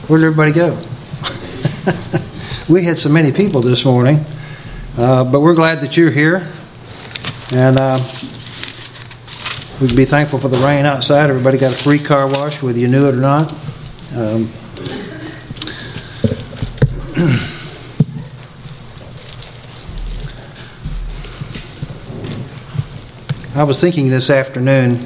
Where did everybody go? We had so many people this morning, but we're glad that you're here. And we can be thankful for the rain outside. Everybody got a free car wash, whether you knew it or not. I was thinking this afternoon,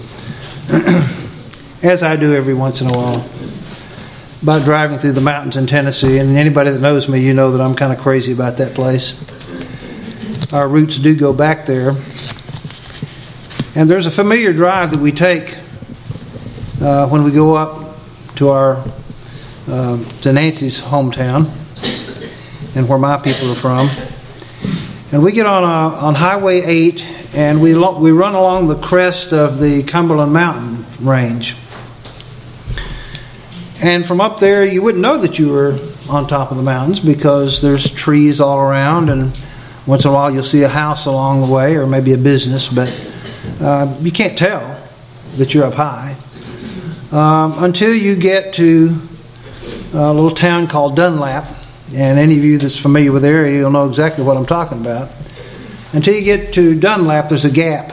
as I do every once in a while, about driving through the mountains in Tennessee. And anybody that knows me, you know that I'm kind of crazy about that place. Our roots do go back there. And there's a familiar drive that we take when we go up to to Nancy's hometown and where my people are from. And we get on Highway 8, and we run along the crest of the Cumberland Mountain range. And from up there, you wouldn't know that you were on top of the mountains because there's trees all around, and once in a while you'll see a house along the way, or maybe a business, but you can't tell that you're up high until you get to a little town called Dunlap. And any of you that's familiar with the area, you'll know exactly what I'm talking about. Until you get to Dunlap, there's a gap,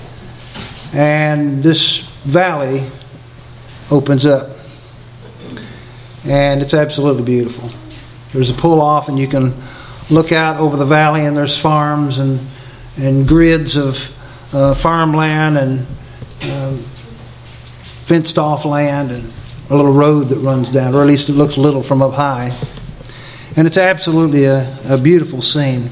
and this valley opens up. And it's absolutely beautiful. There's a pull-off, and you can look out over the valley, and there's farms and grids of farmland and fenced-off land and a little road that runs down, or at least it looks little from up high. And it's absolutely a beautiful scene.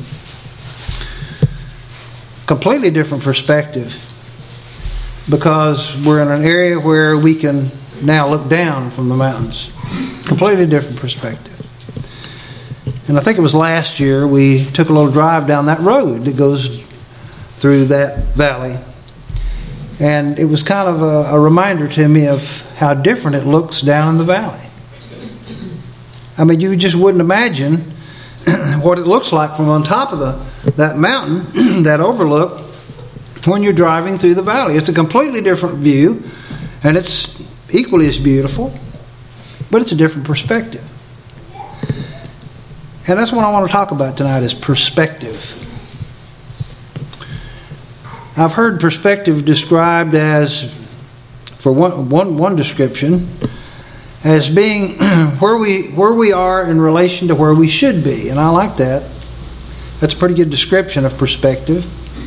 Completely different perspective, because we're in an area where we can now look down from the mountains. Completely different perspective. And I think it was last year we took a little drive down that road that goes through that valley. And it was kind of a reminder to me of how different it looks down in the valley. I mean, you just wouldn't imagine what it looks like from on top of that mountain, that overlook, when you're driving through the valley. It's a completely different view, and it's equally as beautiful, but it's a different perspective. And that's what I want to talk about tonight, is perspective. I've heard perspective described as, for one description, as being where we are in relation to where we should be. And I like that. That's a pretty good description of perspective.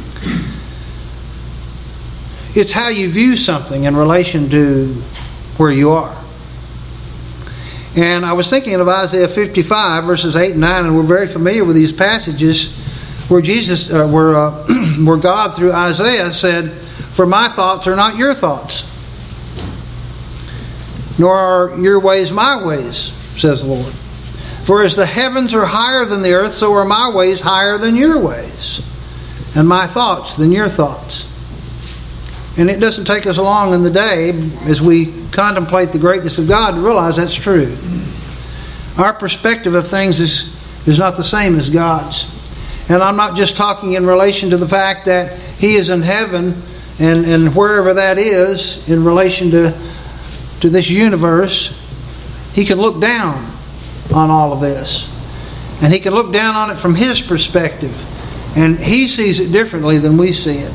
It's how you view something in relation to where you are. And I was thinking of Isaiah 55, verses 8 and 9, and we're very familiar with these passages where where God through Isaiah said, "For my thoughts are not your thoughts, nor are your ways my ways, says the Lord. For as the heavens are higher than the earth, so are my ways higher than your ways, and my thoughts than your thoughts." And it doesn't take us long in the day, as we contemplate the greatness of God, to realize that's true. Our perspective of things is not the same as God's. And I'm not just talking in relation to the fact that He is in heaven and wherever that is in relation to this universe. He can look down on all of this. And He can look down on it from His perspective. And He sees it differently than we see it.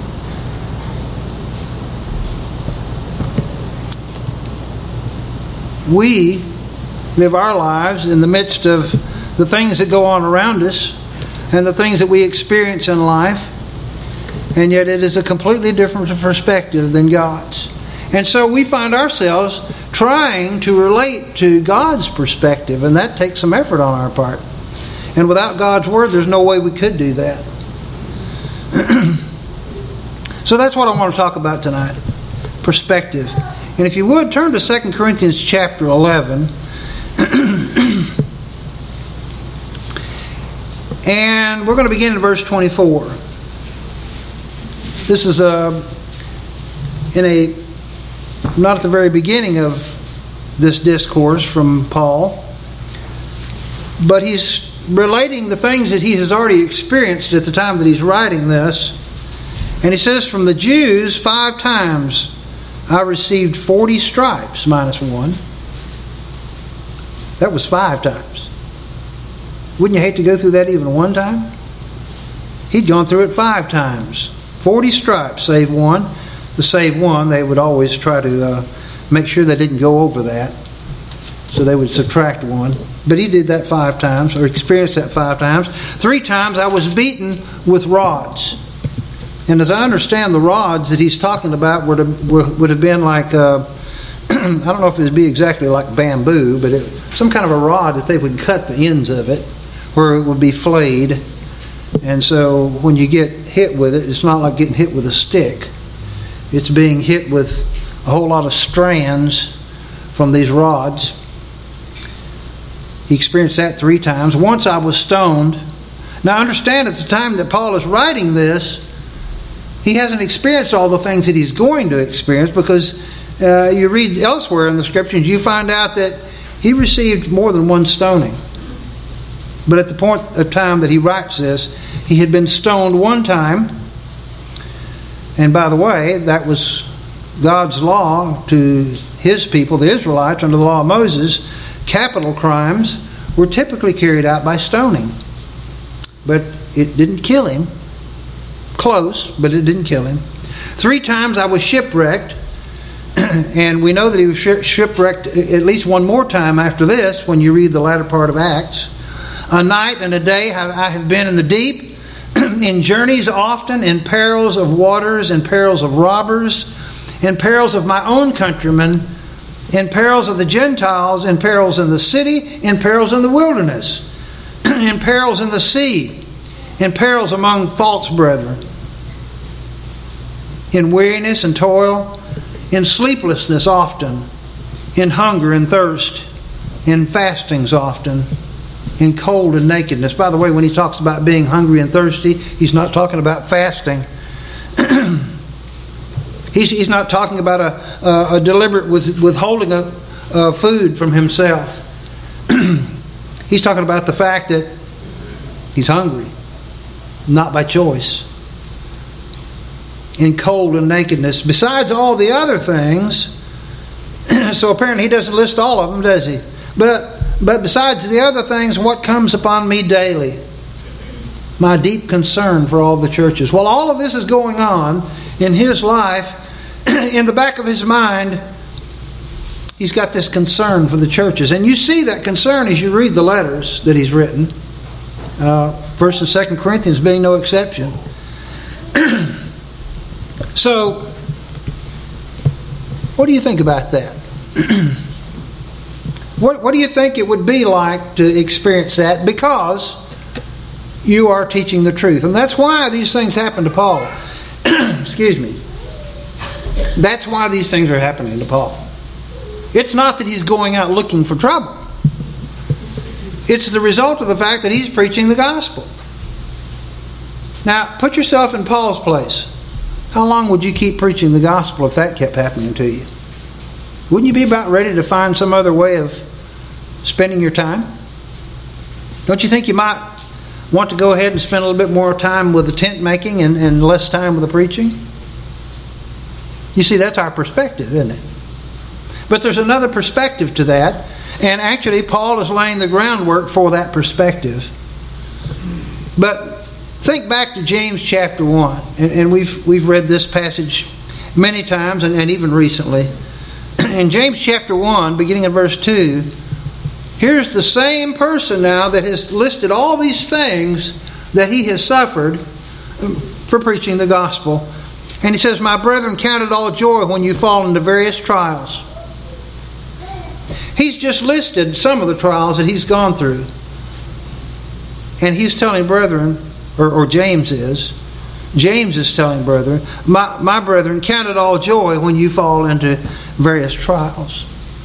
We live our lives in the midst of the things that go on around us and the things that we experience in life, and yet it is a completely different perspective than God's. And so we find ourselves trying to relate to God's perspective, and that takes some effort on our part. And without God's Word, there's no way we could do that. So that's what I want to talk about tonight. Perspective. And if you would, turn to 2 Corinthians chapter 11. And we're going to begin in verse 24. This is not at the very beginning of this discourse from Paul, but he's relating the things that he has already experienced at the time that he's writing this. And he says, "From the Jews 5 times I received 40 stripes minus 1. That was 5 times. Wouldn't you hate to go through that even one time? He'd gone through it 5 times. 40 stripes, save one. The save one, they would always try to make sure they didn't go over that. So they would subtract one. But he did that 5 times, or experienced that 5 times. 3 times I was beaten with rods. And as I understand, the rods that he's talking about would have been like, I don't know if it would be exactly like bamboo, but some kind of a rod that they would cut the ends of it, where it would be flayed. And so when you get hit with it, it's not like getting hit with a stick. It's being hit with a whole lot of strands from these rods. He experienced that 3 times. Once I was stoned. Now understand, at the time that Paul is writing this, he hasn't experienced all the things that he's going to experience, because you read elsewhere in the Scriptures, you find out that he received more than 1 stoning. But at the point of time that he writes this, he had been stoned 1 time. And by the way, that was God's law to his people, the Israelites, under the law of Moses. Capital crimes were typically carried out by stoning. But it didn't kill him. Close, but it didn't kill him. 3 times I was shipwrecked. And we know that he was shipwrecked at least 1 more time after this, when you read the latter part of Acts. A night and a day I have been in the deep, in journeys often, in perils of waters, in perils of robbers, in perils of my own countrymen, in perils of the Gentiles, in perils in the city, in perils in the wilderness, in perils in the sea, in perils among false brethren, in weariness and toil, in sleeplessness often, in hunger and thirst, in fastings often, in cold and nakedness. By the way, when he talks about being hungry and thirsty, he's not talking about fasting. He's not talking about a deliberate withholding of food from himself. He's talking about the fact that he's hungry, not by choice. In cold and nakedness, besides all the other things. So apparently he doesn't list all of them, does he? But besides the other things, what comes upon me daily? My deep concern for all the churches. While all of this is going on in his life, in the back of his mind, he's got this concern for the churches. And you see that concern as you read the letters that he's written. 1st and 2nd Corinthians being no exception. So, what do you think about that? What do you think it would be like to experience that? Because you are teaching the truth. And that's why these things happen to Paul. Excuse me. That's why these things are happening to Paul. It's not that he's going out looking for trouble. It's the result of the fact that he's preaching the gospel. Now, put yourself in Paul's place. How long would you keep preaching the gospel if that kept happening to you? Wouldn't you be about ready to find some other way of spending your time? Don't you think you might want to go ahead and spend a little bit more time with the tent making and less time with the preaching? You see, that's our perspective, isn't it? But there's another perspective to that. And actually, Paul is laying the groundwork for that perspective. But think back to James chapter 1. And we've read this passage many times and even recently. In James chapter 1, beginning in verse 2, here's the same person now that has listed all these things that he has suffered for preaching the gospel. And he says, "My brethren, count it all joy when you fall into various trials." He's just listed some of the trials that he's gone through. And he's telling brethren, or James is telling brethren, my brethren, count it all joy when you fall into various trials,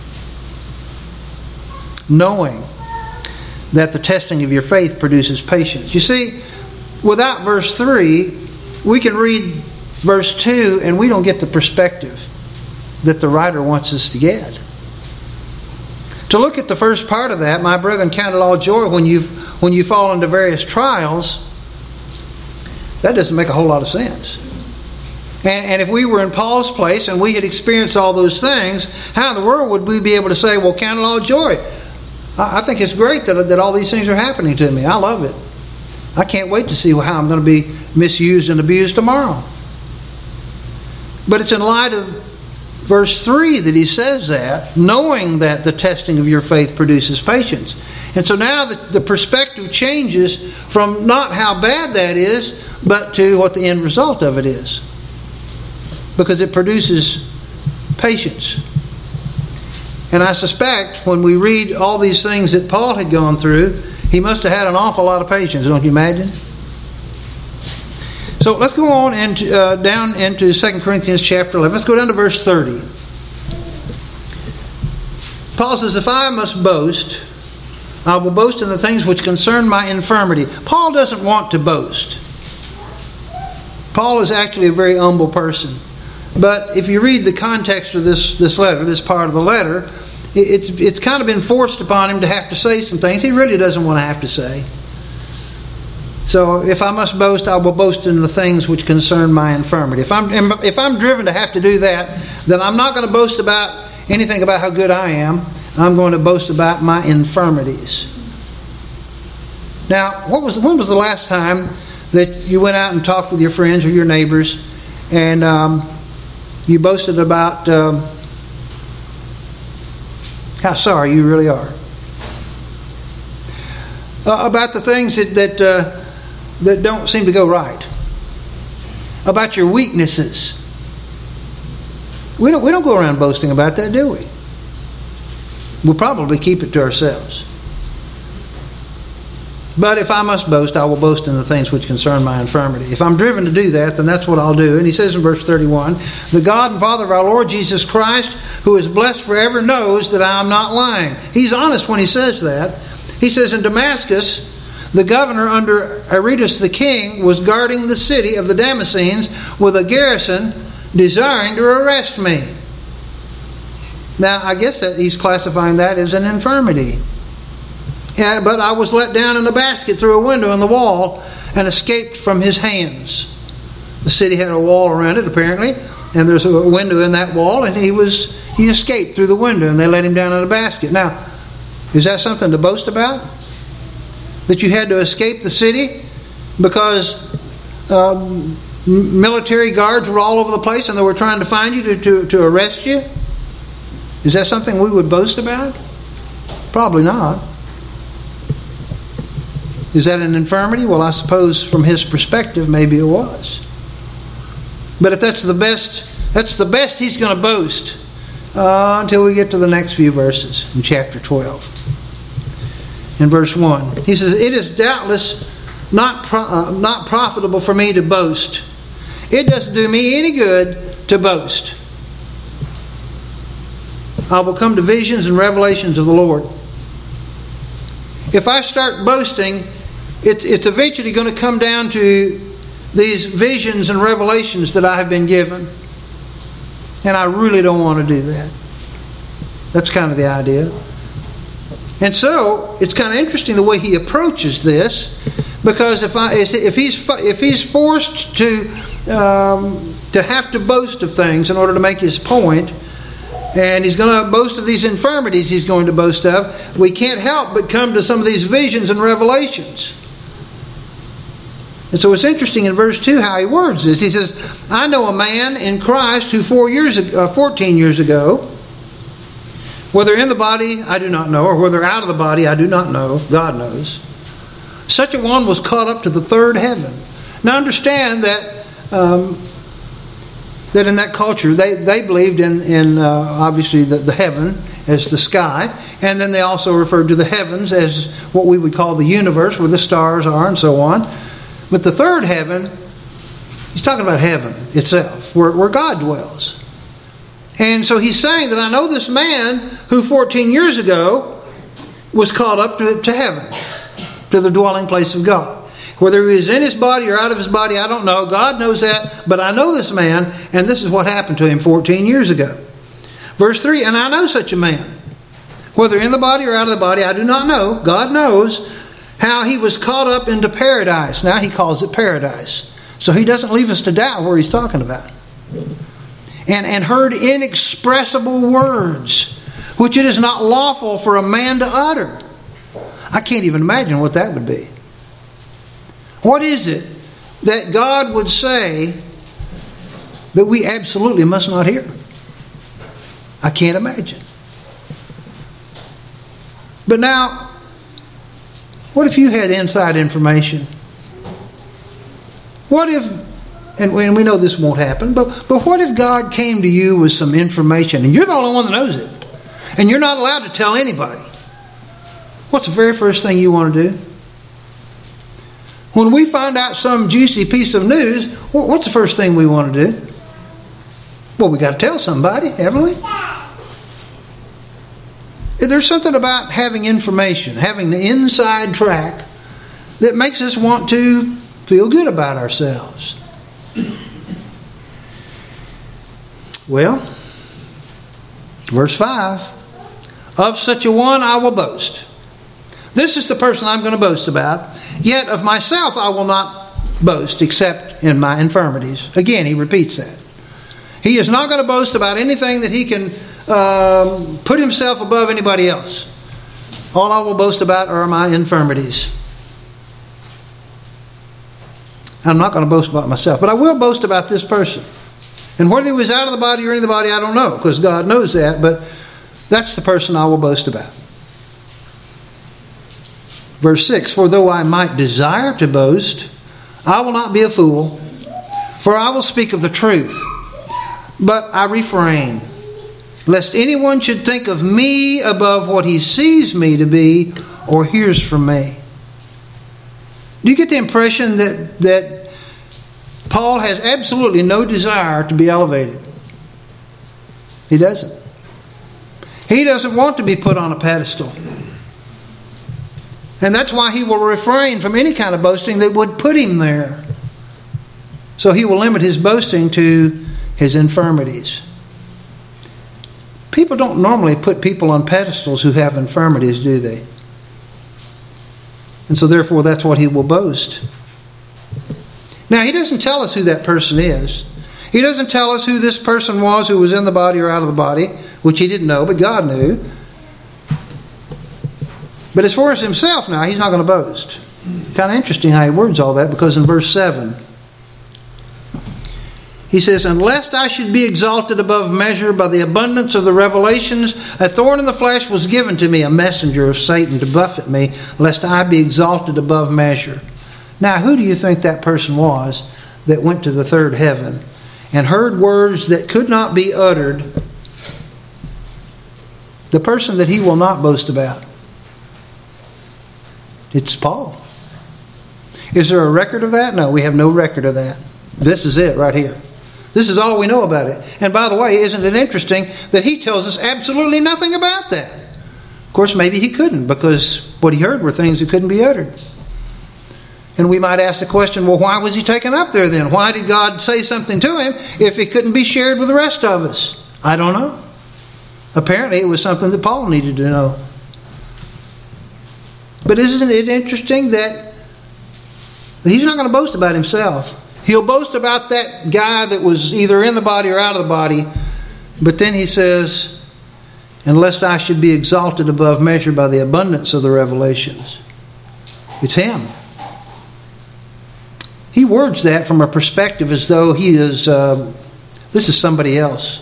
knowing that the testing of your faith produces patience. You see, without verse 3, we can read verse 2 and we don't get the perspective that the writer wants us to get. To look at the first part of that, my brethren, count it all joy when you fall into various trials, that doesn't make a whole lot of sense. And if we were in Paul's place and we had experienced all those things, how in the world would we be able to say, well, count it all joy? I think it's great that all these things are happening to me. I love it. I can't wait to see how I'm going to be misused and abused tomorrow. But it's in light of verse 3 that he says that, knowing that the testing of your faith produces patience. And so now the perspective changes from not how bad that is, but to what the end result of it is. Because it produces patience. And I suspect when we read all these things that Paul had gone through, he must have had an awful lot of patience, don't you imagine? So let's go on down into 2 Corinthians chapter 11. Let's go down to verse 30. Paul says, if I must boast, I will boast in the things which concern my infirmity. Paul doesn't want to boast. Paul is actually a very humble person. But if you read the context of this letter, this part of the letter, it's kind of been forced upon him to have to say some things he really doesn't want to have to say. So if I must boast, I will boast in the things which concern my infirmity. If I'm driven to have to do that, then I'm not going to boast about anything about how good I am. I'm going to boast about my infirmities. Now, when was the last time that you went out and talked with your friends or your neighbors and you boasted about how sorry you really are? About the things that don't seem to go right. About your weaknesses. We don't go around boasting about that, do we? We'll probably keep it to ourselves. But if I must boast, I will boast in the things which concern my infirmity. If I'm driven to do that, then that's what I'll do. And he says in verse 31, the God and Father of our Lord Jesus Christ, who is blessed forever, knows that I am not lying. He's honest when he says that. He says in Damascus, the governor under Aretas the king was guarding the city of the Damascenes with a garrison desiring to arrest me. Now, I guess that he's classifying that as an infirmity. Yeah, but I was let down in a basket through a window in the wall and escaped from his hands. The city had a wall around it, apparently, and there's a window in that wall, and he escaped through the window, and they let him down in a basket. Now, is that something to boast about? That you had to escape the city because military guards were all over the place and they were trying to find you to arrest you? Is that something we would boast about? Probably not. Is that an infirmity? Well, I suppose from his perspective, maybe it was. But if that's the best he's going to boast until we get to the next few verses in chapter 12. In verse 1, he says, it is doubtless not profitable for me to boast. It doesn't do me any good to boast. I will come to visions and revelations of the Lord. If I start boasting, it's eventually going to come down to these visions and revelations that I have been given. And I really don't want to do that. That's kind of the idea. And so it's kind of interesting the way he approaches this, because if he's forced to have to boast of things in order to make his point, and he's going to boast of these infirmities he's going to boast of, we can't help but come to some of these visions and revelations. And so it's interesting in verse 2 how he words this. He says, I know a man in Christ who 14 years ago, whether in the body, I do not know, or whether out of the body, I do not know. God knows. Such a one was caught up to the third heaven. Now understand that that in that culture, they believed in obviously the heaven as the sky, and then they also referred to the heavens as what we would call the universe, where the stars are and so on. But the third heaven, he's talking about heaven itself, where God dwells. And so he's saying that I know this man who 14 years ago was caught up to heaven, to the dwelling place of God. Whether he was in his body or out of his body, I don't know. God knows that. But I know this man, and this is what happened to him 14 years ago. Verse 3, and I know such a man. Whether in the body or out of the body, I do not know. God knows how he was caught up into paradise. Now he calls it paradise. So he doesn't leave us to doubt where he's talking about. And heard inexpressible words, which it is not lawful for a man to utter. I can't even imagine what that would be. What is it that God would say that we absolutely must not hear? I can't imagine. But now, what if you had inside information? What if, and we know this won't happen, but what if God came to you with some information and you're the only one that knows it, and you're not allowed to tell anybody? What's the very first thing you want to do? When we find out some juicy piece of news, what's the first thing we want to do? Well, we got to tell somebody, haven't we? There's something about having information, having the inside track, that makes us want to feel good about ourselves. Well, verse 5, of such a one I will boast. This is the person I'm going to boast about. Yet of myself I will not boast except in my infirmities. Again, he repeats that. He is not going to boast about anything that he can put himself above anybody else. All I will boast about are my infirmities. I'm not going to boast about myself, but I will boast about this person. And whether he was out of the body or in the body, I don't know, because God knows that, but that's the person I will boast about. Verse 6, for though I might desire to boast, I will not be a fool, for I will speak of the truth. But I refrain, lest anyone should think of me above what he sees me to be or hears from me. Do you get the impression that Paul has absolutely no desire to be elevated? He doesn't. He doesn't want to be put on a pedestal. And that's why he will refrain from any kind of boasting that would put him there. So he will limit his boasting to his infirmities. People don't normally put people on pedestals who have infirmities, do they? And so therefore that's what he will boast. Now he doesn't tell us who that person is. He doesn't tell us who this person was who was in the body or out of the body, which he didn't know, but God knew. But as far as himself now, he's not going to boast. Kind of interesting how he words all that, because in verse 7, he says, and lest I should be exalted above measure by the abundance of the revelations, a thorn in the flesh was given to me, a messenger of Satan to buffet me, lest I be exalted above measure. Now, who do you think that person was that went to the third heaven and heard words that could not be uttered? The person that he will not boast about. It's Paul. Is there a record of that? No, we have no record of that. This is it right here. This is all we know about it. And by the way, isn't it interesting that he tells us absolutely nothing about that? Of course, maybe he couldn't, because what he heard were things that couldn't be uttered. And we might ask the question, well, why was he taken up there then? Why did God say something to him if it couldn't be shared with the rest of us? I don't know. Apparently it was something that Paul needed to know. But isn't it interesting that he's not going to boast about himself? He'll boast about that guy that was either in the body or out of the body. But then he says, and lest I should be exalted above measure by the abundance of the revelations. It's him. He words that from a perspective as though he is, this is somebody else.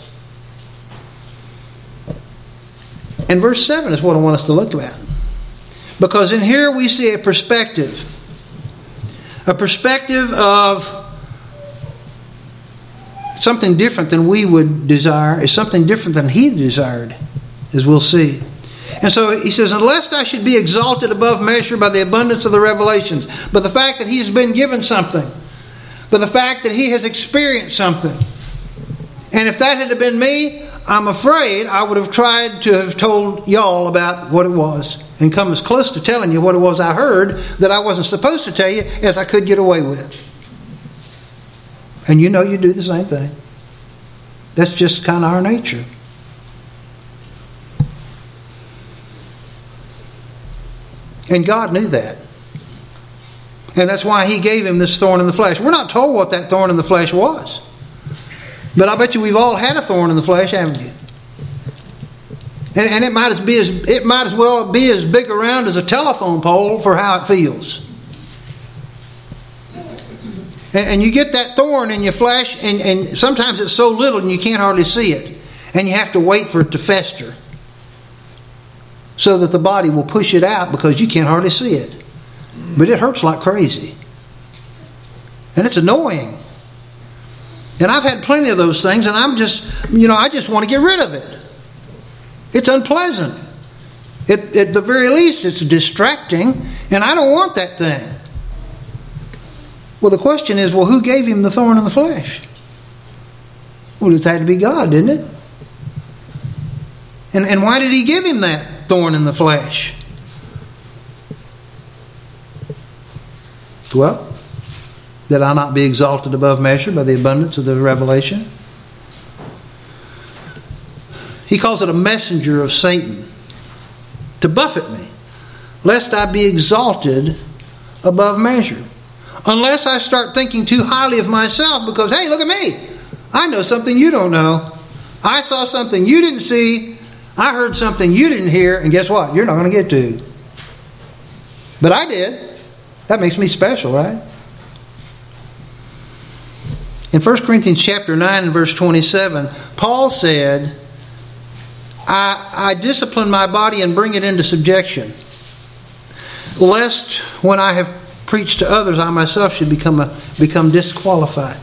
And verse 7 is what I want us to look at. Because in here we see a perspective of something different than we would desire, is something different than he desired, as we'll see. And so he says, unless I should be exalted above measure by the abundance of the revelations, but the fact that he's been given something, but the fact that he has experienced something. And if that had been me, I'm afraid I would have tried to have told y'all about what it was and come as close to telling you what it was I heard that I wasn't supposed to tell you as I could get away with. And you know you do the same thing. That's just kind of our nature. And God knew that. And that's why he gave him this thorn in the flesh. We're not told what that thorn in the flesh was. But I bet you we've all had a thorn in the flesh, haven't you? And it might as well be as big around as a telephone pole for how it feels. And you get that thorn in your flesh, and sometimes it's so little and you can't hardly see it. And you have to wait for it to fester so that the body will push it out because you can't hardly see it. But it hurts like crazy. And it's annoying. And I've had plenty of those things, and I just want to get rid of it. It's unpleasant. At the very least, it's distracting, and I don't want that thing. Well, the question is, who gave him the thorn in the flesh? Well, it had to be God, didn't it? And why did he give him that thorn in the flesh? Well, that I not be exalted above measure by the abundance of the revelation. He calls it a messenger of Satan to buffet me, lest I be exalted above measure. Unless I start thinking too highly of myself because, hey, look at me. I know something you don't know. I saw something you didn't see. I heard something you didn't hear. And guess what? You're not going to get to. But I did. That makes me special, right? In 1 Corinthians chapter 9 and verse 27, Paul said, I discipline my body and bring it into subjection, lest when I have preached to others, I myself should become disqualified.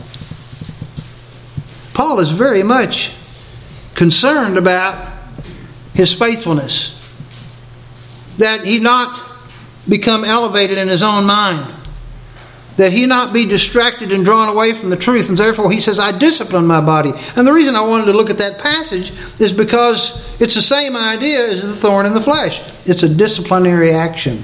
Paul is very much concerned about his faithfulness, that he not become elevated in his own mind, that he not be distracted and drawn away from the truth. And therefore he says, I discipline my body. And the reason I wanted to look at that passage is because it's the same idea as the thorn in the flesh. It's a disciplinary action.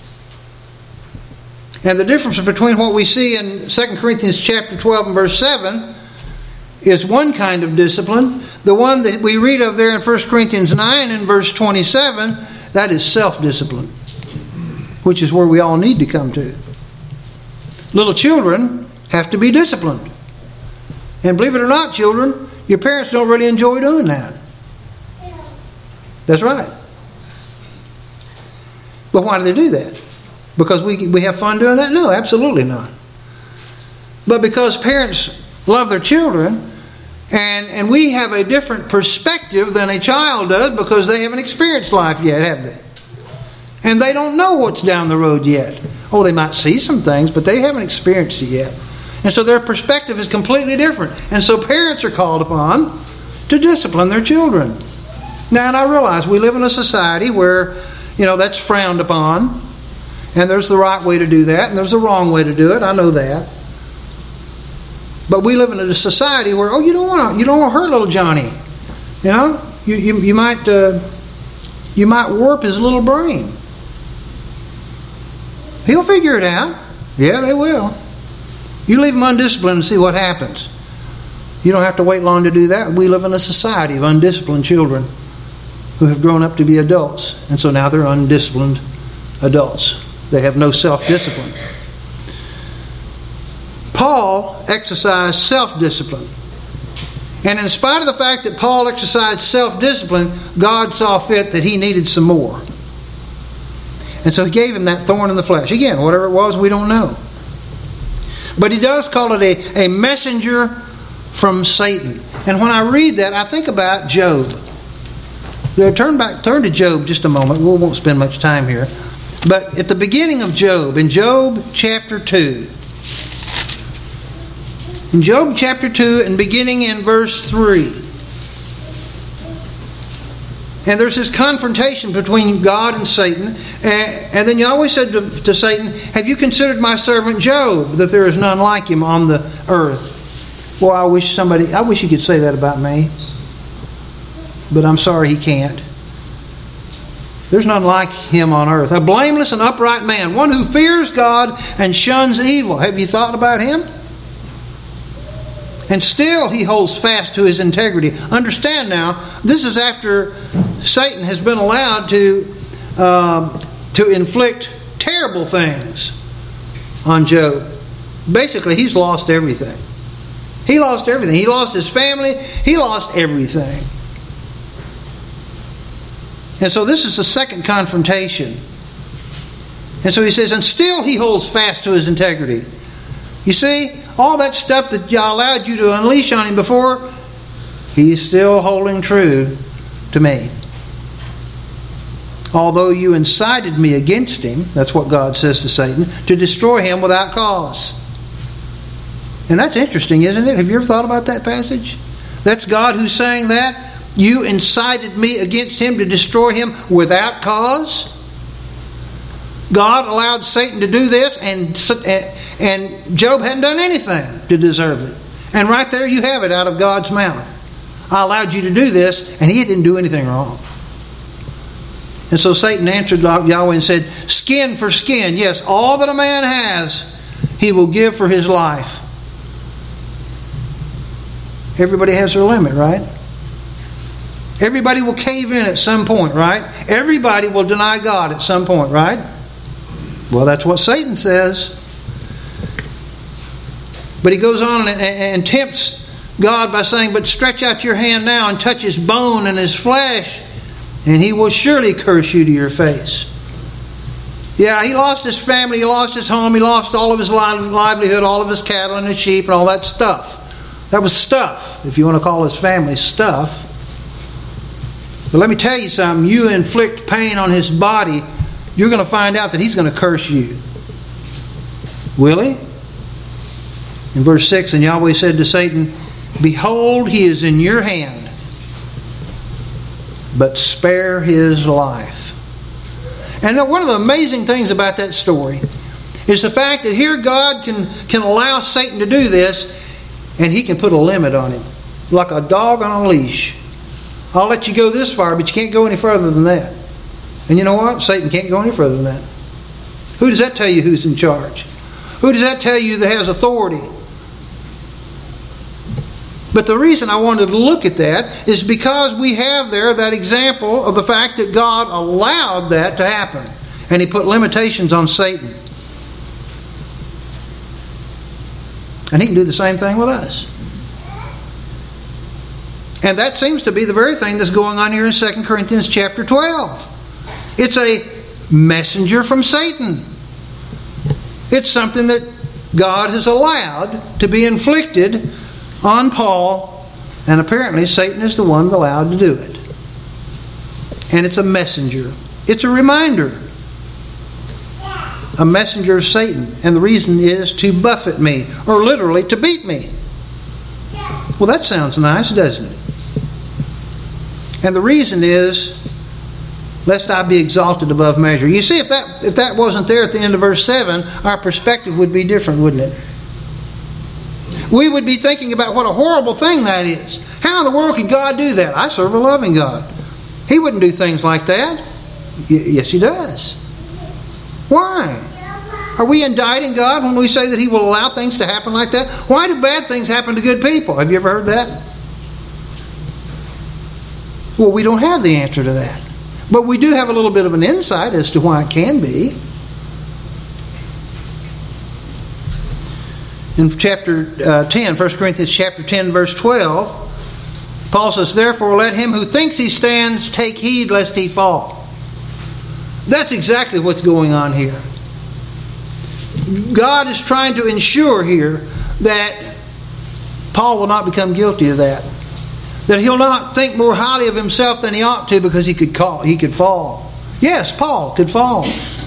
And the difference between what we see in 2 Corinthians chapter 12 and verse 7 is one kind of discipline. The one that we read of there in 1 Corinthians 9 and verse 27, that is self-discipline, which is where we all need to come to. Little children have to be disciplined. And believe it or not, children, your parents don't really enjoy doing that. That's right. But why do they do that? Because we have fun doing that? No, absolutely not. But because parents love their children, and we have a different perspective than a child does because they haven't experienced life yet, have they? And they don't know what's down the road yet. Oh, they might see some things, but they haven't experienced it yet. And so their perspective is completely different. And so parents are called upon to discipline their children. Now, and I realize we live in a society where, that's frowned upon. And there's the right way to do that, and there's the wrong way to do it. I know that. But we live in a society where, you don't want to hurt little Johnny. You might warp his little brain. He'll figure it out. Yeah, they will. You leave him undisciplined and see what happens. You don't have to wait long to do that. We live in a society of undisciplined children who have grown up to be adults. And so now they're undisciplined adults. They have no self-discipline. Paul exercised self-discipline. And in spite of the fact that Paul exercised self-discipline, God saw fit that he needed some more. And so he gave him that thorn in the flesh. Again, whatever it was, we don't know. But he does call it a messenger from Satan. And when I read that, I think about Job. Turn to Job just a moment. We won't spend much time here. But at the beginning of Job, in Job chapter 2, in Job chapter 2 and beginning in verse 3, and there's this confrontation between God and Satan. And then Yahweh said to Satan, have you considered my servant Job, that there is none like him on the earth? Well, I wish you could say that about me. But I'm sorry he can't. There's none like him on earth. A blameless and upright man, one who fears God and shuns evil. Have you thought about him? And still he holds fast to his integrity. Understand now, this is after Satan has been allowed to inflict terrible things on Job. Basically, he's lost everything. He lost everything. He lost his family. He lost everything. And so this is the second confrontation. And so he says, and still he holds fast to his integrity. You see, all that stuff that y'all allowed you to unleash on him before, he's still holding true to me. Although you incited me against him, that's what God says to Satan, to destroy him without cause. And that's interesting, isn't it? Have you ever thought about that passage? That's God who's saying that. You incited me against him to destroy him without cause. God allowed Satan to do this, and Job hadn't done anything to deserve it. And right there you have it out of God's mouth. I allowed you to do this, and he didn't do anything wrong. And so Satan answered Yahweh and said, skin for skin. Yes, all that a man has, he will give for his life. Everybody has their limit, right? Everybody will cave in at some point, right? Everybody will deny God at some point, right? Well, that's what Satan says. But he goes on and tempts God by saying, but stretch out your hand now and touch his bone and his flesh, and he will surely curse you to your face. Yeah, he lost his family, he lost his home, he lost all of his livelihood, all of his cattle and his sheep and all that stuff. That was stuff, if you want to call his family stuff. But let me tell you something, you inflict pain on his body, you're going to find out that he's going to curse you. Will he? In verse 6, and Yahweh said to Satan, behold, he is in your hand, but spare his life. And one of the amazing things about that story is the fact that here God can allow Satan to do this, and he can put a limit on him. Like a dog on a leash. I'll let you go this far, but you can't go any further than that. And you know what? Satan can't go any further than that. Who does that tell you who's in charge? Who does that tell you that has authority? But the reason I wanted to look at that is because we have there that example of the fact that God allowed that to happen. And he put limitations on Satan. And he can do the same thing with us. And that seems to be the very thing that's going on here in 2 Corinthians chapter 12. It's a messenger from Satan. It's something that God has allowed to be inflicted on Paul, and apparently Satan is the one allowed to do it. And it's a messenger. It's a reminder. A messenger of Satan. And the reason is to buffet me, or literally to beat me. Well, that sounds nice, doesn't it? And the reason is, lest I be exalted above measure. You see, if that wasn't there at the end of verse 7, our perspective would be different, wouldn't it? We would be thinking about what a horrible thing that is. How in the world could God do that? I serve a loving God. He wouldn't do things like that. Yes, he does. Why? Are we indicting God when we say that he will allow things to happen like that? Why do bad things happen to good people? Have you ever heard that? Well, we don't have the answer to that. But we do have a little bit of an insight as to why it can be. In chapter 10, 1 Corinthians chapter 10, verse 12, Paul says, therefore let him who thinks he stands take heed lest he fall. That's exactly what's going on here. God is trying to ensure here that Paul will not become guilty of that. That he'll not think more highly of himself than he ought to because he could fall. Yes, Paul could fall.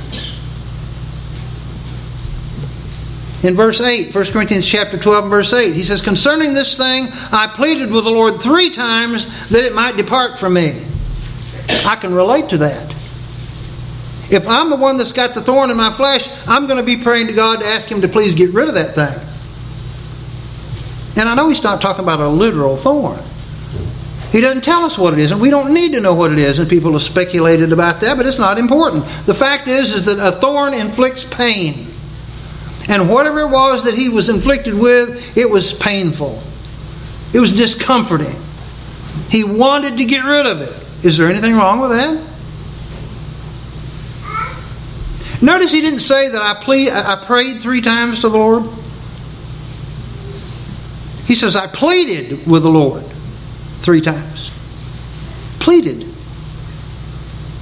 In verse 8, 1 Corinthians chapter 12 and verse 8, he says, concerning this thing, I pleaded with the Lord 3 times that it might depart from me. I can relate to that. If I'm the one that's got the thorn in my flesh, I'm going to be praying to God to ask him to please get rid of that thing. And I know he's not talking about a literal thorn. He doesn't tell us what it is, and we don't need to know what it is, and people have speculated about that, but it's not important. The fact is that a thorn inflicts pain. And whatever it was that he was inflicted with, it was painful. It was discomforting. He wanted to get rid of it. Is there anything wrong with that? Notice he didn't say that I prayed 3 times to the Lord. He says, I pleaded with the Lord 3 times. Pleaded.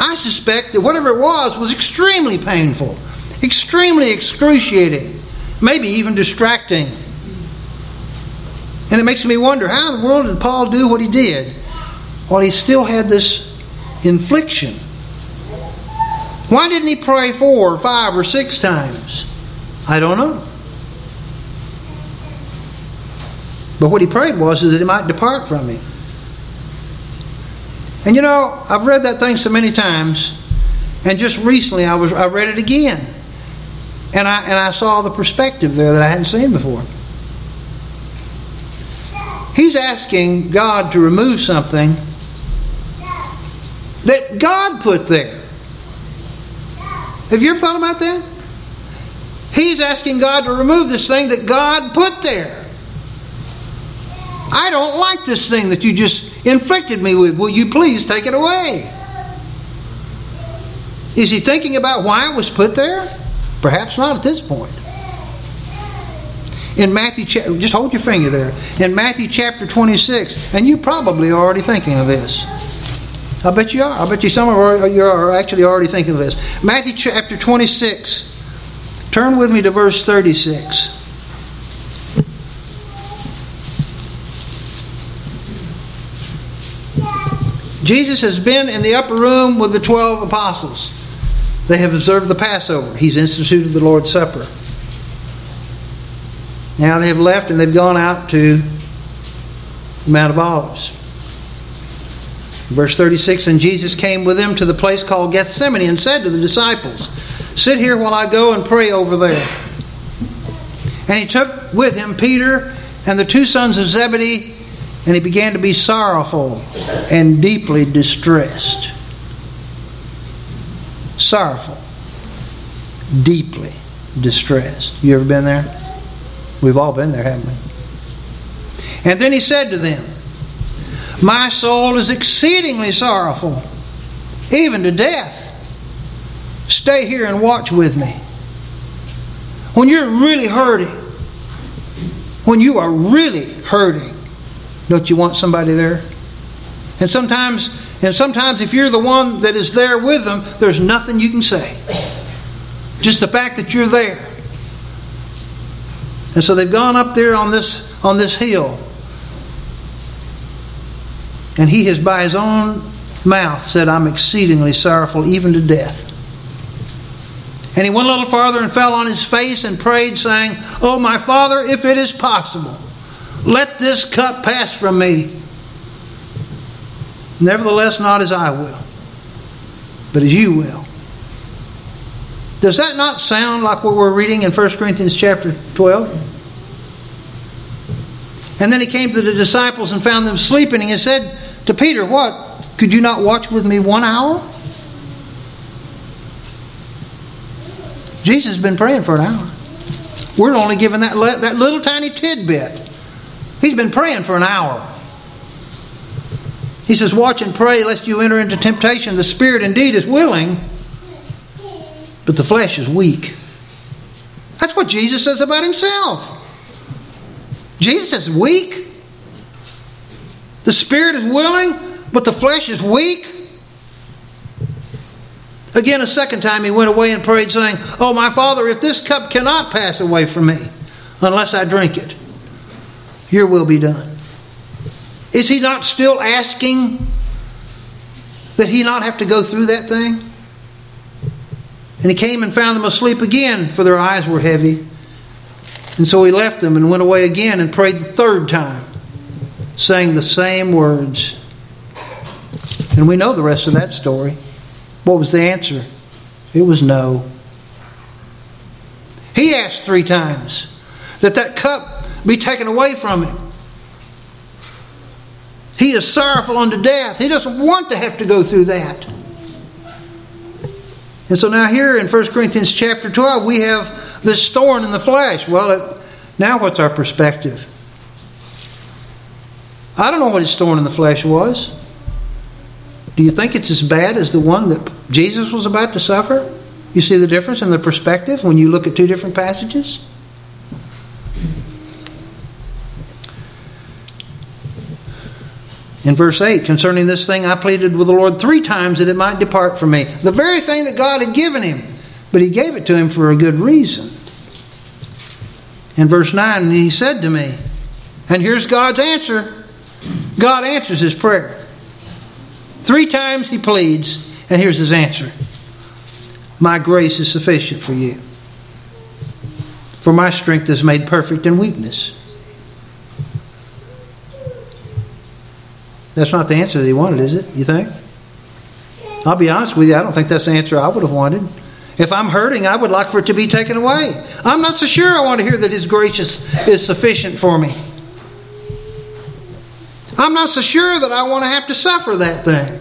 I suspect that whatever it was extremely painful, extremely excruciating, maybe even distracting. And it makes me wonder, how in the world did Paul do what he did while he still had this infliction? Why didn't he pray 4 or 5 or 6 times? I don't know. But what he prayed was that it might depart from him. And you know, I've read that thing so many times, and just recently I read it again. And I saw the perspective there that I hadn't seen before. He's asking God to remove something that God put there. Have you ever thought about that? He's asking God to remove this thing that God put there. I don't like this thing that you just inflicted me with. Will you please take it away? Is he thinking about why it was put there? Perhaps not at this point. In Matthew, just hold your finger there. In Matthew chapter 26, and you probably are already thinking of this. I bet you are. I bet you some of you are actually already thinking of this. Matthew chapter 26. Turn with me to verse 36. Jesus has been in the upper room with the 12 apostles. They have observed the Passover. He's instituted the Lord's Supper. Now they have left and they've gone out to the Mount of Olives. Verse 36, and Jesus came with them to the place called Gethsemane and said to the disciples, sit here while I go and pray over there. And he took with him Peter and the 2 sons of Zebedee, and he began to be sorrowful and deeply distressed. Sorrowful, deeply distressed. You ever been there? We've all been there, haven't we? And then he said to them, my soul is exceedingly sorrowful, even to death. Stay here and watch with me. When you're really hurting, when you are really hurting, don't you want somebody there? And sometimes if you're the one that is there with them, there's nothing you can say. Just the fact that you're there. And so they've gone up there on this hill. And he has by his own mouth said, I'm exceedingly sorrowful, even to death. And he went a little farther and fell on his face and prayed, saying, oh, my Father, if it is possible, let this cup pass from me. Nevertheless, not as I will, but as you will. Does that not sound like what we're reading in 1 Corinthians chapter 12? And then he came to the disciples and found them sleeping. And he said to Peter, what? Could you not watch with me 1 hour? Jesus has been praying for an hour. We're only given that little tiny tidbit. He's been praying for an hour. He says, watch and pray lest you enter into temptation. The spirit indeed is willing, but the flesh is weak. That's what Jesus says about himself. Jesus is weak. The spirit is willing, but the flesh is weak. Again, a second time he went away and prayed, saying, oh, my Father, if this cup cannot pass away from me unless I drink it, your will be done. Is he not still asking that he not have to go through that thing? And he came and found them asleep again, for their eyes were heavy. And so he left them and went away again and prayed the 3rd time, saying the same words. And we know the rest of that story. What was the answer? It was no. He asked 3 times that cup be taken away from him. He is sorrowful unto death. He doesn't want to have to go through that. And so now here in 1 Corinthians chapter 12, we have this thorn in the flesh. Well, now what's our perspective? I don't know what his thorn in the flesh was. Do you think it's as bad as the one that Jesus was about to suffer? You see the difference in the perspective when you look at 2 different passages? In verse 8, concerning this thing I pleaded with the Lord 3 times that it might depart from me. The very thing that God had given him. But he gave it to him for a good reason. In verse 9, and he said to me, and here's God's answer. God answers his prayer. 3 times he pleads, and here's his answer. My grace is sufficient for you. For my strength is made perfect in weakness. That's not the answer that he wanted, is it? You think? I'll be honest with you, I don't think that's the answer I would have wanted. If I'm hurting, I would like for it to be taken away. I'm not so sure I want to hear that his grace is sufficient for me. I'm not so sure that I want to have to suffer that thing.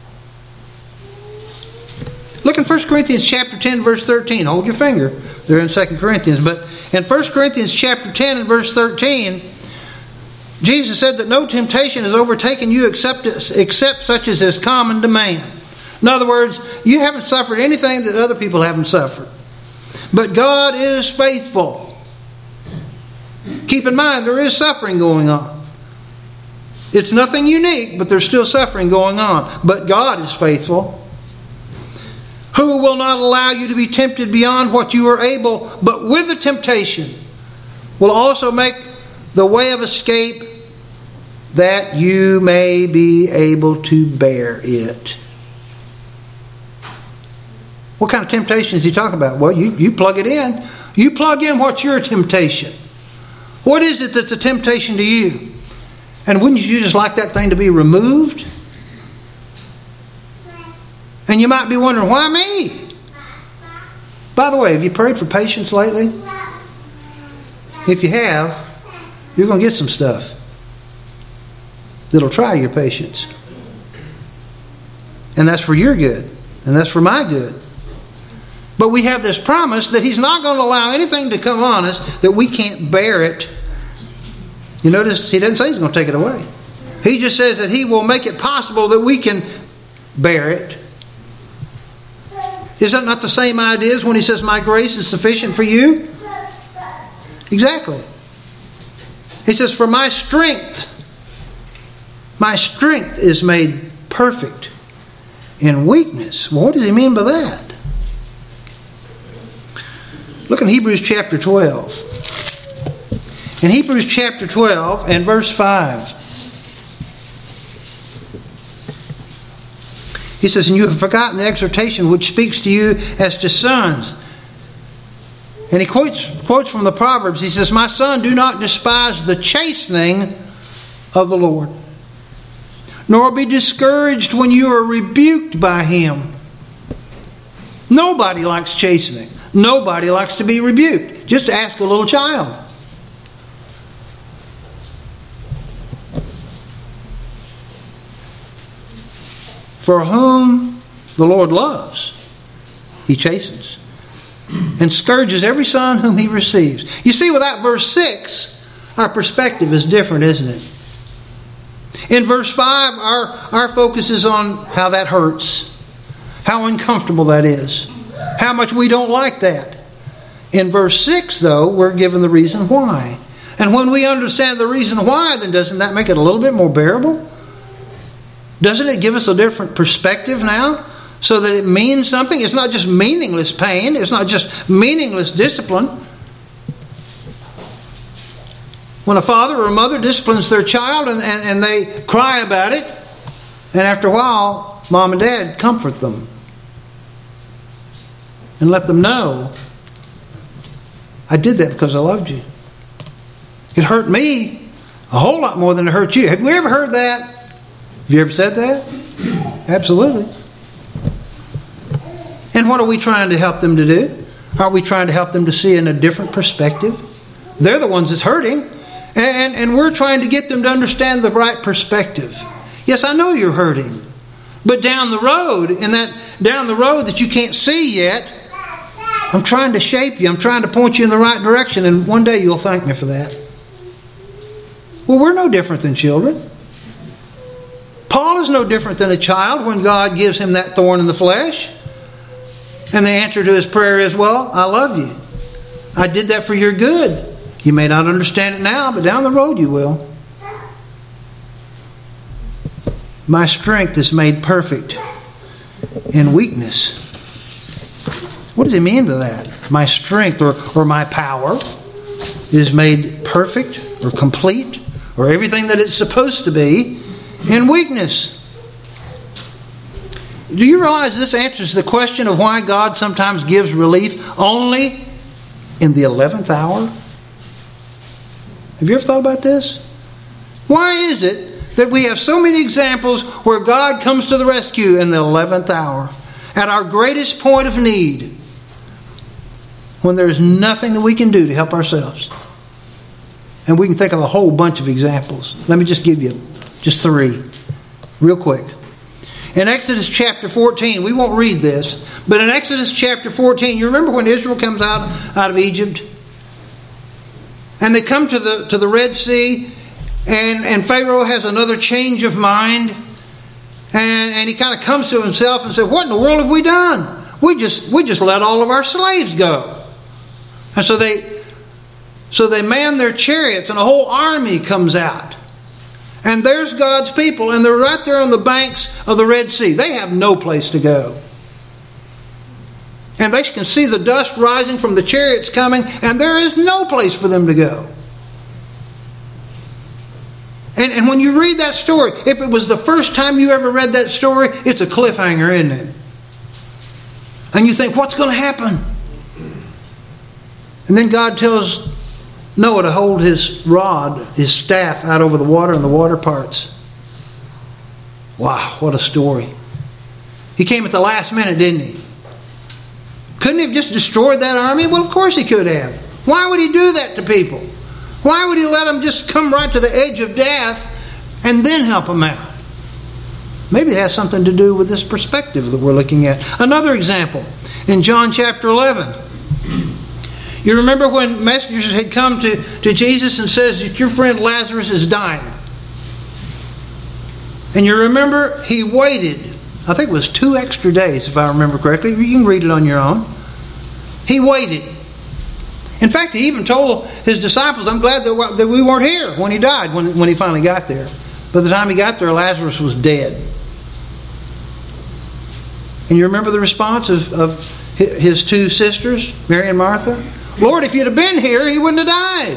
Look in 1 Corinthians chapter 10, verse 13. Hold your finger. They're in 2 Corinthians. But in 1 Corinthians chapter 10 and verse 13, Jesus said that no temptation has overtaken you except such as is common to man. In other words, you haven't suffered anything that other people haven't suffered. But God is faithful. Keep in mind, there is suffering going on. It's nothing unique, but there's still suffering going on. But God is faithful. Who will not allow you to be tempted beyond what you are able, but with the temptation will also make the way of escape that you may be able to bear it. What kind of temptation is he talking about? Well, you plug it in. You plug in what's your temptation. What is it that's a temptation to you? And wouldn't you just like that thing to be removed? And you might be wondering, why me? By the way, have you prayed for patience lately? If you have, you're going to get some stuff that'll try your patience. And that's for your good. And that's for my good. But we have this promise that he's not going to allow anything to come on us that we can't bear it. You notice he doesn't say he's going to take it away. He just says that he will make it possible that we can bear it. Is that not the same idea as when he says, my grace is sufficient for you? Exactly. He says, for my strength is made perfect in weakness. Well, what does he mean by that? Look in Hebrews chapter 12. In Hebrews chapter 12 and verse 5. He says, and you have forgotten the exhortation which speaks to you as to sons. And he quotes from the Proverbs. He says, my son, do not despise the chastening of the Lord, nor be discouraged when you are rebuked by him. Nobody likes chastening. Nobody likes to be rebuked. Just ask a little child. For whom the Lord loves, he chastens and scourges every son whom he receives. You see, without verse 6, our perspective is different, isn't it? In verse 5, our focus is on how that hurts, how uncomfortable that is, how much we don't like that. In verse 6, though, we're given the reason why. And when we understand the reason why, then doesn't that make it a little bit more bearable? Doesn't it give us a different perspective now? So that it means something? It's not just meaningless pain. It's not just meaningless discipline. When a father or a mother disciplines their child and they cry about it, and after a while, mom and dad comfort them and let them know, I did that because I loved you. It hurt me a whole lot more than it hurt you. Have you ever heard that? Have you ever said that? Absolutely. And what are we trying to help them to do? Aren't we trying to help them to see in a different perspective? They're the ones that's hurting. And we're trying to get them to understand the right perspective. Yes, I know you're hurting. But down the road that you can't see yet, I'm trying to shape you. I'm trying to point you in the right direction. And one day you'll thank me for that. Well, we're no different than children. Paul is no different than a child when God gives him that thorn in the flesh. And the answer to his prayer is, well, I love you. I did that for your good. You may not understand it now, but down the road you will. My strength is made perfect in weakness. What does he mean by that? My strength or my power is made perfect or complete or everything that it's supposed to be in weakness. Do you realize this answers the question of why God sometimes gives relief only in the 11th hour? Have you ever thought about this? Why is it that we have so many examples where God comes to the rescue in the 11th hour, at our greatest point of need, when there's nothing that we can do to help ourselves? And we can think of a whole bunch of examples. Let me just give you just 3 real quick. In Exodus chapter 14, we won't read this, but in Exodus chapter 14, you remember when Israel comes out of Egypt? And they come to the Red Sea, and Pharaoh has another change of mind, and he kind of comes to himself and says, "What in the world have we done? We just let all of our slaves go." And so they man their chariots, and a whole army comes out. And there's God's people, and they're right there on the banks of the Red Sea. They have no place to go. And they can see the dust rising from the chariots coming, and there is no place for them to go. And when you read that story, if it was the first time you ever read that story, it's a cliffhanger, isn't it? And you think, what's going to happen? And then God tells Noah to hold his rod, his staff, out over the water, and the water parts. Wow, what a story. He came at the last minute, didn't he? Couldn't he have just destroyed that army? Well, of course he could have. Why would he do that to people? Why would he let them just come right to the edge of death and then help them out? Maybe it has something to do with this perspective that we're looking at. Another example, in John chapter 11. You remember when messengers had come to Jesus and says that your friend Lazarus is dying. And you remember he waited, I think it was 2 extra days if I remember correctly. You can read it on your own. He waited. In fact, he even told his disciples, I'm glad that we weren't here when he died, when he finally got there. By the time he got there, Lazarus was dead. And you remember the response of his 2 sisters, Mary and Martha? Lord, if you'd have been here, he wouldn't have died.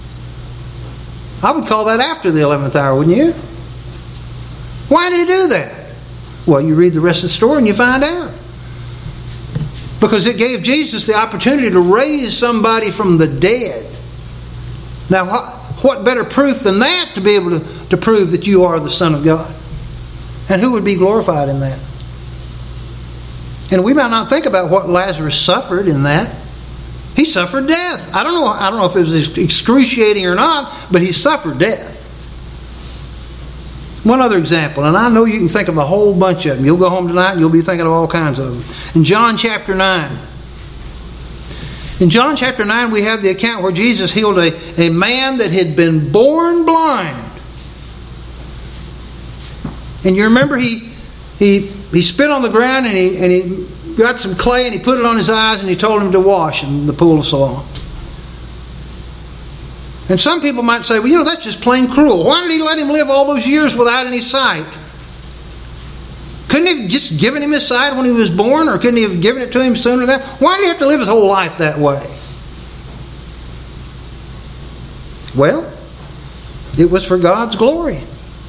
I would call that after the 11th hour, wouldn't you? Why did he do that? Well, you read the rest of the story and you find out. Because it gave Jesus the opportunity to raise somebody from the dead. Now, what better proof than that to be able to prove that you are the Son of God? And who would be glorified in that? And we might not think about what Lazarus suffered in that. He suffered death. I don't know if it was excruciating or not, but he suffered death. One other example, and I know you can think of a whole bunch of them. You'll go home tonight and you'll be thinking of all kinds of them. In John chapter 9. In John chapter 9 we have the account where Jesus healed a man that had been born blind. And you remember he spit on the ground and he got some clay and he put it on his eyes and he told him to wash in the pool of Siloam. And some people might say, well, that's just plain cruel. Why did he let him live all those years without any sight? Couldn't he have just given him his sight when he was born, or couldn't he have given it to him sooner than that? Why did he have to live his whole life that way? Well, it was for God's glory.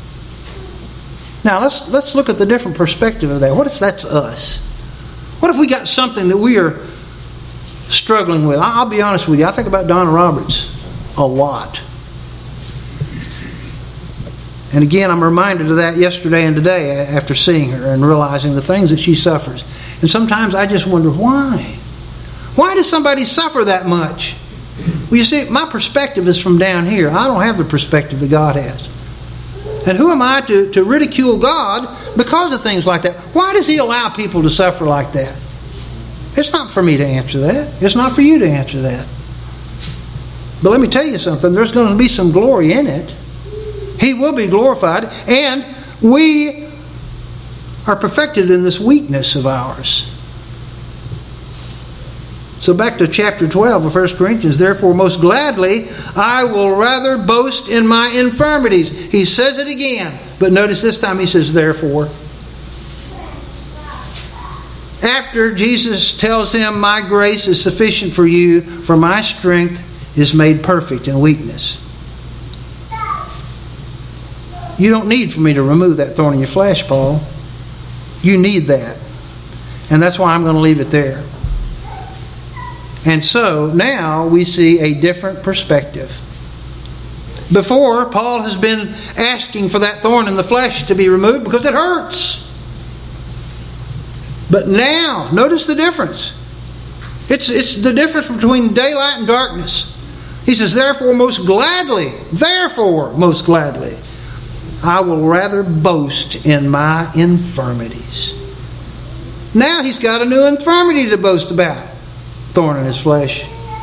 Now let's look at the different perspective of that. What if that's us? What if we got something that we are struggling with? I'll be honest with you. I think about Donna Roberts a lot. And again, I'm reminded of that yesterday and today after seeing her and realizing the things that she suffers. And sometimes I just wonder, why? Why does somebody suffer that much? Well, you see, my perspective is from down here. I don't have the perspective that God has. And who am I to ridicule God because of things like that? Why does He allow people to suffer like that? It's not for me to answer that. It's not for you to answer that. But let me tell you something. There's going to be some glory in it. He will be glorified. And we are perfected in this weakness of ours. So back to chapter 12 of 1 Corinthians. Therefore, most gladly, I will rather boast in my infirmities. He says it again. But notice this time he says, therefore. After Jesus tells him, my grace is sufficient for you, for my strength is made perfect in weakness. You don't need for me to remove that thorn in your flesh, Paul. You need that. And that's why I'm going to leave it there. And so now we see a different perspective. Before, Paul has been asking for that thorn in the flesh to be removed because it hurts. But now, notice the difference. It's the difference between daylight and darkness. He says, therefore most gladly, I will rather boast in my infirmities. Now he's got a new infirmity to boast about. Thorn in his flesh.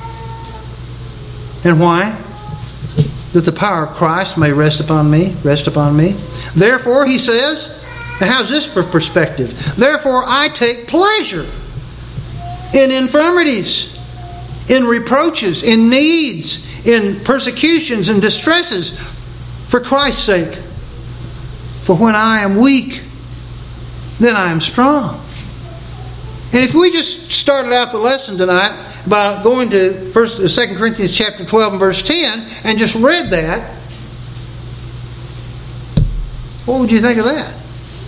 And why? That the power of Christ may rest upon me. Therefore, he says, now how's this for perspective? Therefore, I take pleasure in infirmities, in reproaches, in needs, in persecutions and distresses for Christ's sake. For when I am weak, then I am strong. And if we just started out the lesson tonight by going to 2 Corinthians chapter 12 and verse 10 and just read that, what would you think of that?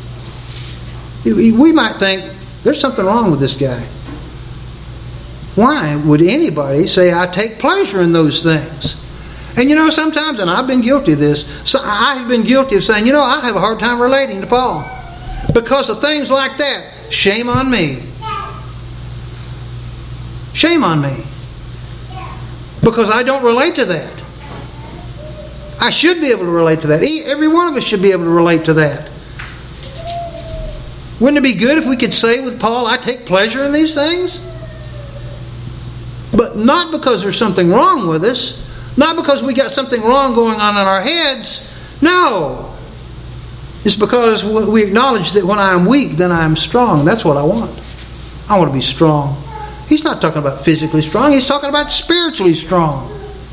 We might think, there's something wrong with this guy. Why would anybody say, I take pleasure in those things? And sometimes, and I've been guilty of this, so I've been guilty of saying, I have a hard time relating to Paul. Because of things like that. Shame on me. Shame on me. Because I don't relate to that. I should be able to relate to that. Every one of us should be able to relate to that. Wouldn't it be good if we could say with Paul, I take pleasure in these things? But not because there's something wrong with us. Not because we got something wrong going on in our heads. No. It's because we acknowledge that when I am weak, then I am strong. That's what I want. I want to be strong. He's not talking about physically strong. He's talking about spiritually strong.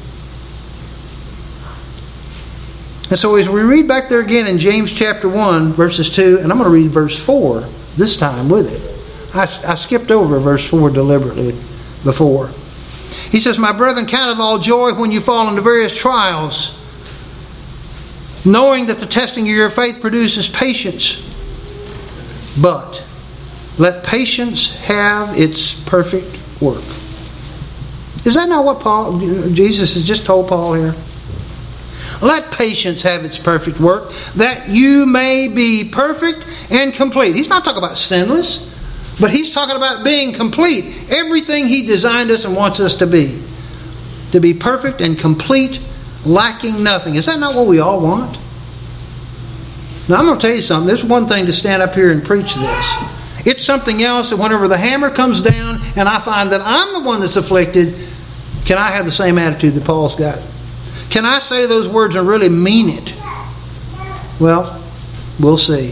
And so as we read back there again in James chapter 1, verses 2, and I'm going to read verse 4 this time with it. I skipped over verse 4 deliberately before. He says, my brethren, count it all joy when you fall into various trials, knowing that the testing of your faith produces patience. But let patience have its perfect work. Is that not what Jesus has just told Paul here? Let patience have its perfect work, that you may be perfect and complete. He's not talking about sinless, but he's talking about being complete. Everything he designed us and wants us to be. To be perfect and complete, lacking nothing. Is that not what we all want? Now I'm going to tell you something. There's one thing to stand up here and preach this. It's something else that whenever the hammer comes down and I find that I'm the one that's afflicted, can I have the same attitude that Paul's got? Can I say those words and really mean it? Well, we'll see.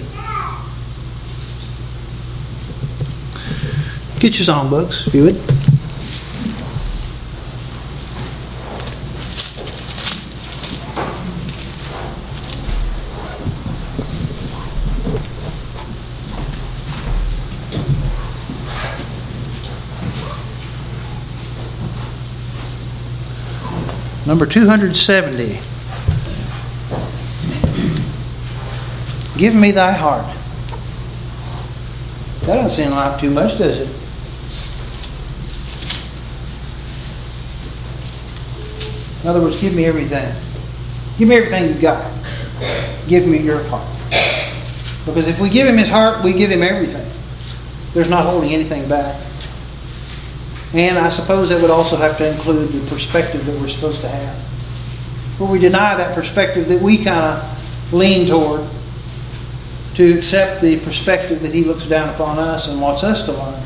Get your songbooks, if you would. Number 270. Give me thy heart. That doesn't seem like too much, does it? In other words, give me everything. Give me everything you've got. Give me your heart. Because if we give him his heart, we give him everything. There's not holding anything back. And I suppose that would also have to include the perspective that we're supposed to have. Where we deny that perspective that we kind of lean toward to accept the perspective that he looks down upon us and wants us to learn.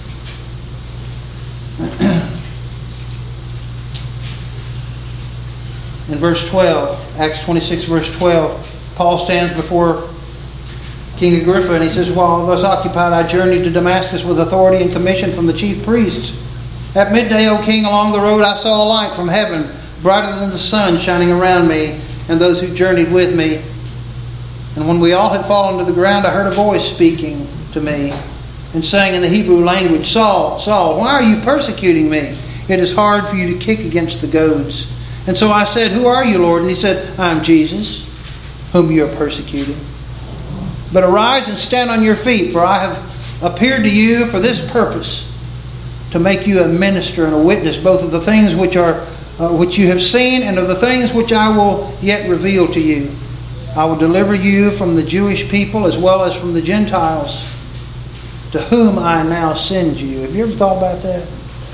In verse 12, Acts 26 verse 12, Paul stands before King Agrippa and he says, while thus occupied I journeyed to Damascus with authority and commission from the chief priests. At midday, O king, along the road I saw a light from heaven, brighter than the sun, shining around me and those who journeyed with me. And when we all had fallen to the ground, I heard a voice speaking to me and saying in the Hebrew language, Saul, Saul, why are you persecuting me? It is hard for you to kick against the goads. And so I said, Who are you, Lord? And he said, I am Jesus, whom you are persecuting. But arise and stand on your feet, for I have appeared to you for this purpose, to make you a minister and a witness, both of the things which you have seen and of the things which I will yet reveal to you. I will deliver you from the Jewish people as well as from the Gentiles, to whom I now send you. Have you ever thought about that?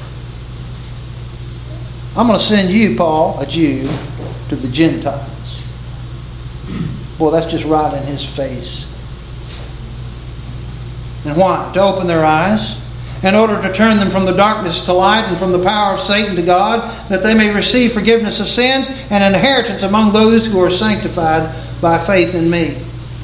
I'm going to send you, Paul, a Jew, to the Gentiles. Boy, that's just right in his face. And why? To open their eyes, in order to turn them from the darkness to light and from the power of Satan to God, that they may receive forgiveness of sins and an inheritance among those who are sanctified by faith in me.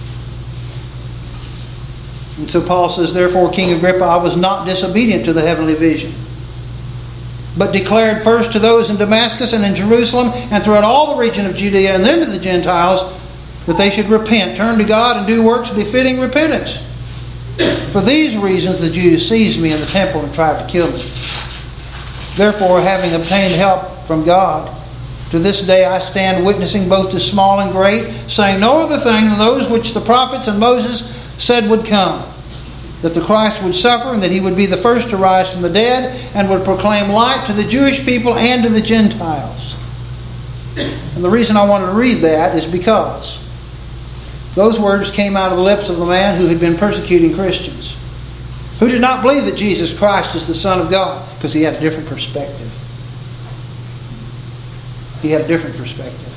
And so Paul says, Therefore, King Agrippa, I was not disobedient to the heavenly vision, but declared first to those in Damascus and in Jerusalem and throughout all the region of Judea and then to the Gentiles, that they should repent, turn to God, and do works befitting repentance. For these reasons the Jews seized me in the temple and tried to kill me. Therefore, having obtained help from God, to this day I stand witnessing both to small and great, saying no other thing than those which the prophets and Moses said would come, that the Christ would suffer and that he would be the first to rise from the dead and would proclaim light to the Jewish people and to the Gentiles. And the reason I wanted to read that is because those words came out of the lips of a man who had been persecuting Christians, who did not believe that Jesus Christ is the Son of God, because he had a different perspective. He had a different perspective.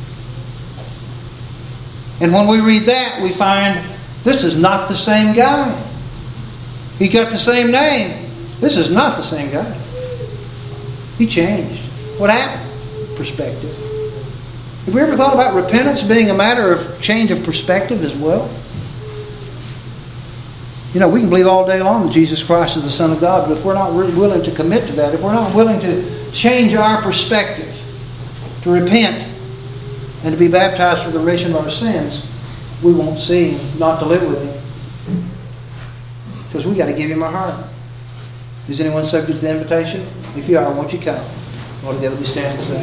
And when we read that, we find this is not the same guy. He got the same name. This is not the same guy. He changed. What happened? Perspective. Have you ever thought about repentance being a matter of change of perspective as well? You know, we can believe all day long that Jesus Christ is the Son of God, but if we're not willing to commit to that, if we're not willing to change our perspective, to repent, and to be baptized for the remission of our sins, we won't see Him, not to live with Him. Because we got to give Him our heart. Is anyone subject to the invitation? If you are, won't you come? All together we stand and sing.